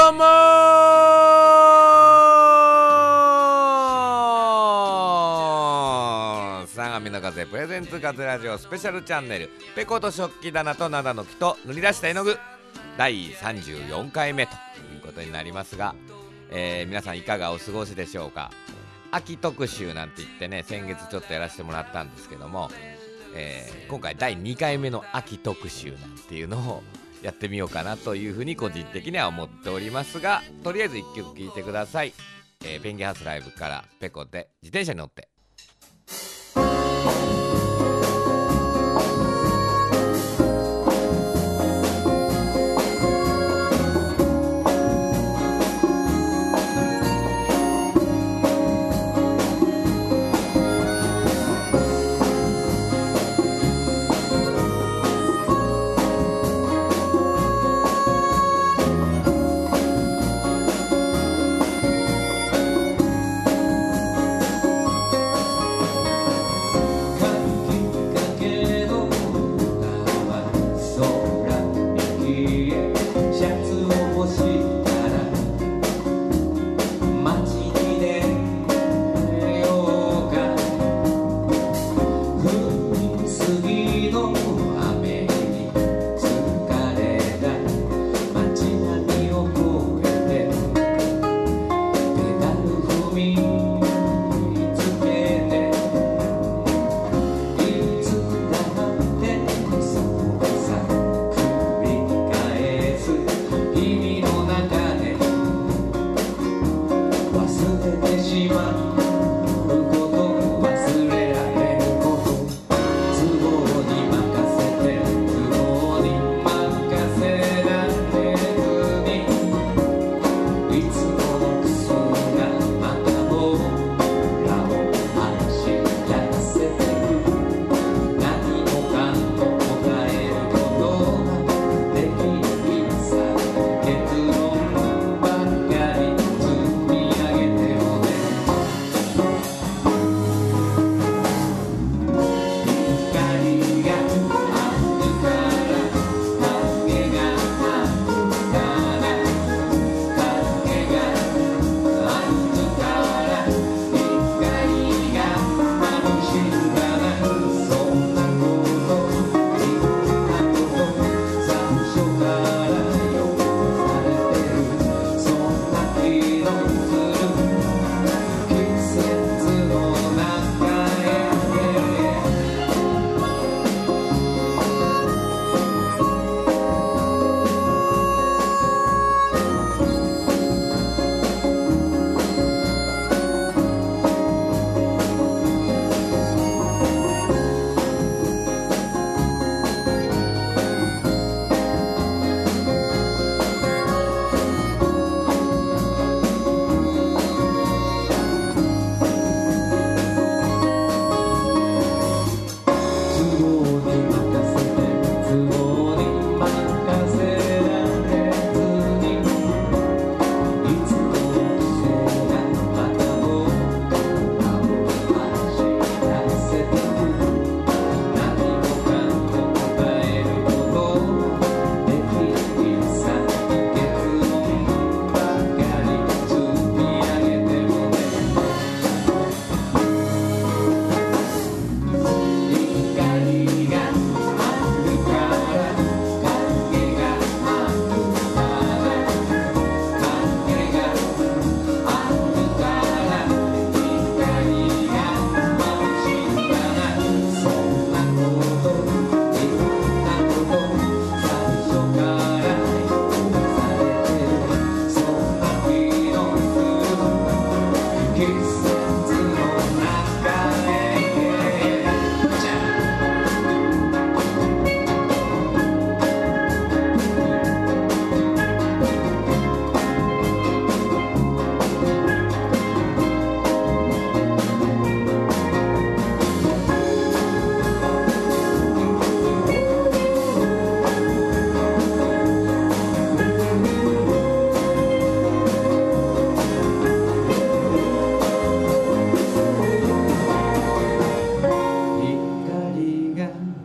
どうも相模の風プレゼンツ風ラジオスペシャルチャンネル、ペコと食器棚と灘の木と塗り出した絵の具第34回目ということになりますが、皆さんいかがお過ごしでしょうか。秋特集なんて言ってね、先月ちょっとやらせてもらったんですけども、今回第2回目の秋特集なんていうのをやってみようかなというふうに個人的には思っておりますが、とりあえず1曲聴いてください。ペンギンハウスライブからペコで自転車に乗って。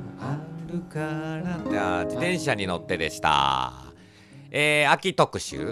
自転車に乗ってでした。秋特集、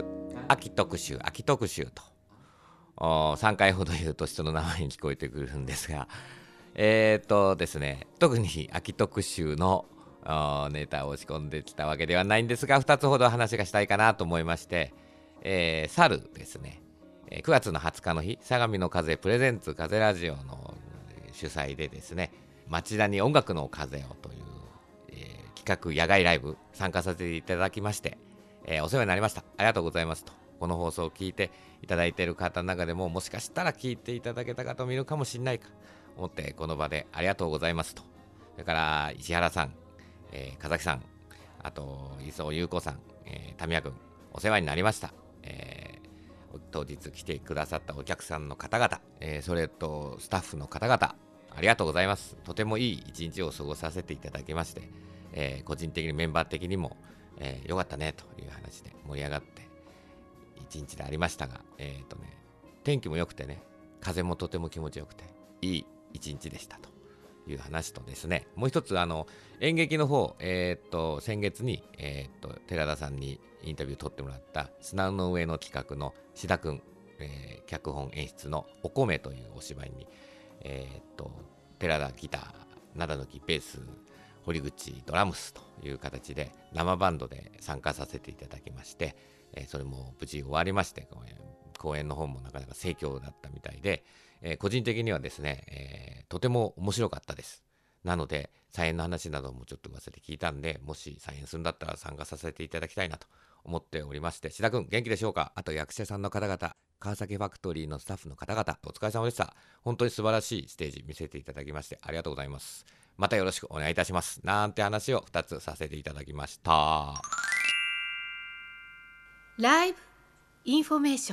秋特集と3回ほど言うと人の名前に聞こえてくるんですが、ですね、特に秋特集のネタを仕込んできたわけではないんですが、2つほど話がしたいかなと思いまして、猿ですね、9月の20日の日、相模の風プレゼンツ風ラジオの主催でですね、町田に音楽の風をという、企画野外ライブ参加させていただきまして、お世話になりました。ありがとうございますと。この放送を聞いていただいている方の中でも、もしかしたら聞いていただけた方もいるかもしれないか思って、この場でありがとうございますと。それから石原さん、風木さん、あと磯優子さん、タミヤ君、お世話になりました。当日来てくださったお客さんの方々、それとスタッフの方々、ありがとうございます。とてもいい一日を過ごさせていただきまして、個人的にメンバー的にも、よかったねという話で盛り上がって一日でありましたが、天気も良くてね、風もとても気持ちよくていい一日でしたという話とですね、もう一つ演劇の方、先月に、寺田さんにインタビュー取ってもらった砂の上の企画の志田くん、脚本演出のお米というお芝居に、寺田ギター、灘の木ベース、堀口ドラムスという形で生バンドで参加させていただきまして、それも無事終わりまして、公演の方もなかなか盛況だったみたいで、個人的にはですね、とても面白かったです。なので再演の話などもちょっと噂で聞いたんで、もし再演するんだったら参加させていただきたいなと思っておりまして、志田君元気でしょうか。あと役者さんの方々、川崎ファクトリーのスタッフの方々、お疲れ様でした。本当に素晴らしいステージ見せていただきましてありがとうございます。またよろしくお願いいたしますなんて話を2つさせていただきました。 ライブインフォメーショ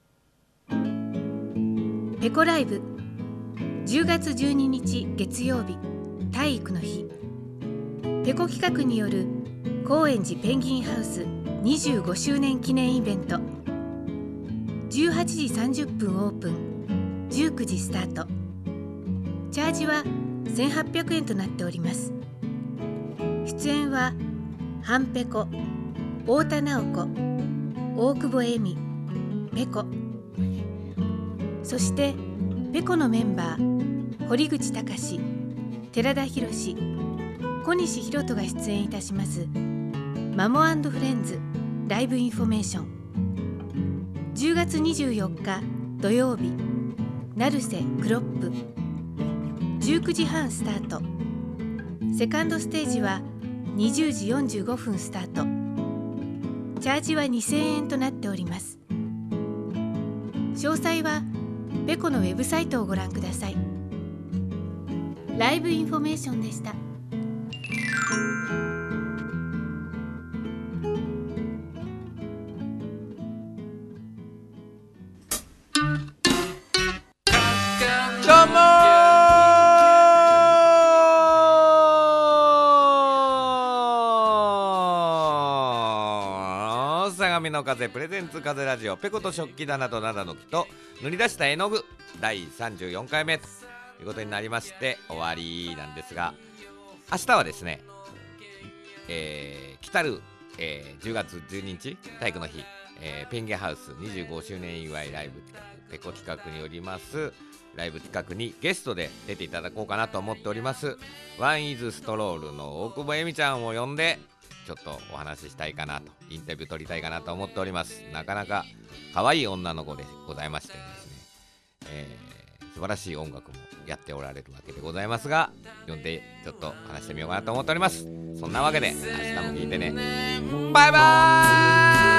ン。ペコライブ10月12日月曜日、体育の日、ペコ企画による高円寺ペンギンハウス25周年記念イベント、18時30分オープン、19時スタート。チャージは1800円となっております。出演はハンペコ、太田直子、大久保恵美、ペコ、そしてペコのメンバー堀口隆、寺田博、小西弘人が出演いたしますマモ&フレンズライブインフォメーション。10月24日土曜日、成瀬クロップ、19時半スタート。セカンドステージは20時45分スタート。チャージは2000円となっております。詳細はペコのウェブサイトをご覧ください。ライブインフォメーションでした。 どうも相模の風プレゼンツ風ラジオ、ペコと食器棚と灘の木と塗り出した絵の具第34回目ということになりまして終わりなんですが、明日はですね、来たる、10月12日体育の日、ペンギンハウス25周年祝いライブ企画、ペコ企画によりますライブ企画にゲストで出ていただこうかなと思っております。ワンイズストロールの大久保恵美ちゃんを呼んでちょっとお話ししたいかなと、インタビュー取りたいかなと思っております。なかなか可愛い女の子でございましてですね、素晴らしい音楽もやっておられるわけでございますが、呼んでちょっと話してみようかなと思っております。そんなわけで明日も聞いてね。バイバーイ。